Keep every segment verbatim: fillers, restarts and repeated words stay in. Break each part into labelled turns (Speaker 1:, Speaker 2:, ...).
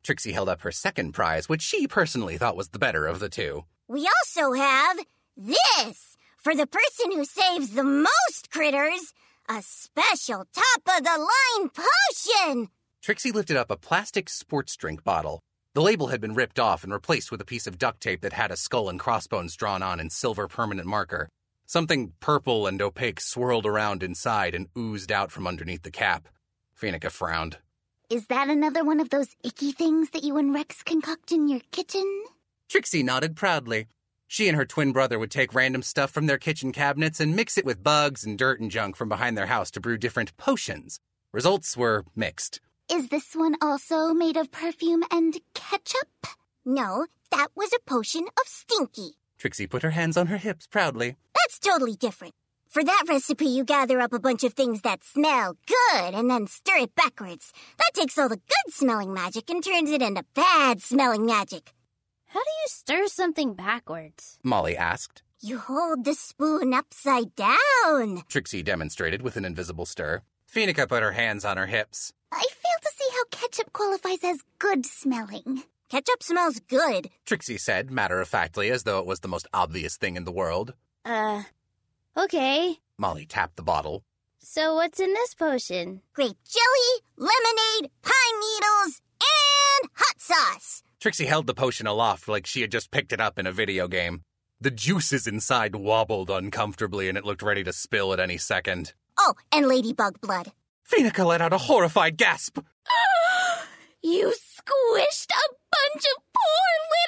Speaker 1: Trixie held up her second prize, which she personally thought was the better of the two.
Speaker 2: We also have this. For the person who saves the most critters, a special top-of-the-line potion.
Speaker 1: Trixie lifted up a plastic sports drink bottle. The label had been ripped off and replaced with a piece of duct tape that had a skull and crossbones drawn on in silver permanent marker. Something purple and opaque swirled around inside and oozed out from underneath the cap. Phoenica frowned.
Speaker 3: Is that another one of those icky things that you and Rex concoct in your kitchen?
Speaker 1: Trixie nodded proudly. She and her twin brother would take random stuff from their kitchen cabinets and mix it with bugs and dirt and junk from behind their house to brew different potions. Results were mixed.
Speaker 3: Is this one also made of perfume and ketchup?
Speaker 2: No, that was a potion of Stinky.
Speaker 1: Trixie put her hands on her hips proudly.
Speaker 2: That's totally different. For that recipe, you gather up a bunch of things that smell good and then stir it backwards. That takes all the good-smelling magic and turns it into bad-smelling magic.
Speaker 4: How do you stir something backwards?
Speaker 1: Molly asked.
Speaker 2: You hold the spoon upside down.
Speaker 1: Trixie demonstrated with an invisible stir. Phoenica put her hands on her hips.
Speaker 3: I fail to see how ketchup qualifies as good-smelling.
Speaker 2: Ketchup smells good,
Speaker 1: Trixie said, matter-of-factly, as though it was the most obvious thing in the world.
Speaker 4: Uh, okay.
Speaker 1: Molly tapped the bottle.
Speaker 4: So what's in this potion?
Speaker 2: Grape jelly, lemonade, pine needles, and hot sauce.
Speaker 1: Trixie held the potion aloft like she had just picked it up in a video game. The juices inside wobbled uncomfortably and it looked ready to spill at any second.
Speaker 2: Oh, and ladybug blood.
Speaker 1: Phoenica let out a horrified gasp.
Speaker 4: You squished a bunch of poor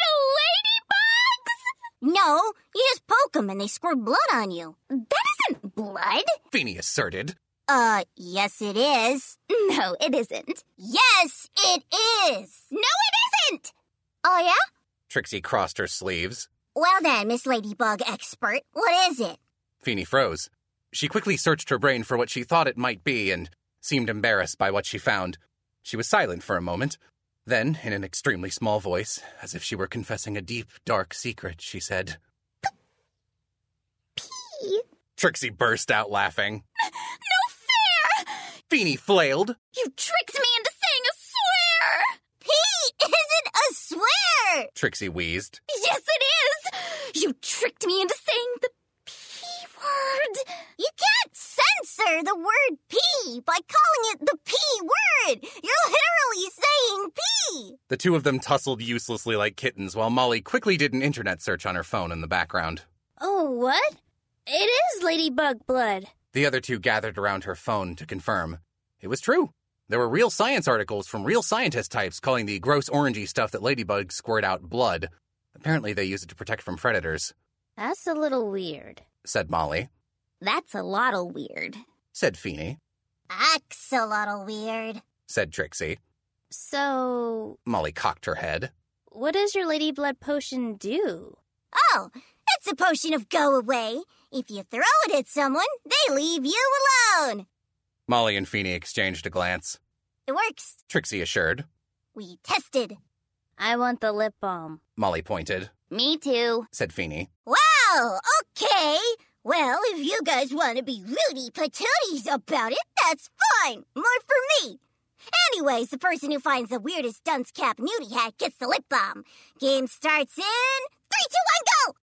Speaker 4: little ladybugs?
Speaker 2: No, you just poke them and they squirt blood on you.
Speaker 3: That isn't blood.
Speaker 1: Feeny asserted.
Speaker 2: Uh, yes it is.
Speaker 3: No, it isn't.
Speaker 2: Yes, it is.
Speaker 3: No, it isn't!
Speaker 2: Oh, yeah?
Speaker 1: Trixie crossed her sleeves.
Speaker 2: Well then, Miss Ladybug Expert, what is it?
Speaker 1: Feeny froze. She quickly searched her brain for what she thought it might be and seemed embarrassed by what she found. She was silent for a moment. Then, in an extremely small voice, as if she were confessing a deep, dark secret, she said,
Speaker 3: Pee.
Speaker 1: Trixie burst out laughing.
Speaker 3: No fair!
Speaker 1: Feeny flailed.
Speaker 3: You tricked me into saying a swear!
Speaker 2: Pee isn't a swear!
Speaker 1: Trixie wheezed.
Speaker 3: Yes, it is! You tricked me into saying the P word!
Speaker 2: You can't censor the word pee by calling it the P word! You're literally saying pee!
Speaker 1: The two of them tussled uselessly like kittens while Molly quickly did an internet search on her phone in the background.
Speaker 4: Oh, what? It is ladybug blood.
Speaker 1: The other two gathered around her phone to confirm. It was true. There were real science articles from real scientist types calling the gross orangey stuff that ladybugs squirt out blood. Apparently they use it to protect from predators.
Speaker 4: That's a little weird,
Speaker 1: said Molly.
Speaker 3: That's a lot of weird,
Speaker 1: said Feeny.
Speaker 2: Axolotl weird,
Speaker 1: said Trixie.
Speaker 4: So...
Speaker 1: Molly cocked her head.
Speaker 4: What does your lady blood potion do?
Speaker 2: Oh, it's a potion of go away. If you throw it at someone, they leave you alone.
Speaker 1: Molly and Feeny exchanged a glance.
Speaker 2: It works,
Speaker 1: Trixie assured.
Speaker 2: We tested.
Speaker 4: I want the lip balm.
Speaker 1: Molly pointed.
Speaker 3: Me too,
Speaker 1: said Feeny.
Speaker 2: Wow, okay. Well, if you guys want to be Rudy Patooties about it, that's fine. More for me. Anyways, the person who finds the weirdest dunce cap nudie hat gets the lip balm. Game starts in three, two, one, go!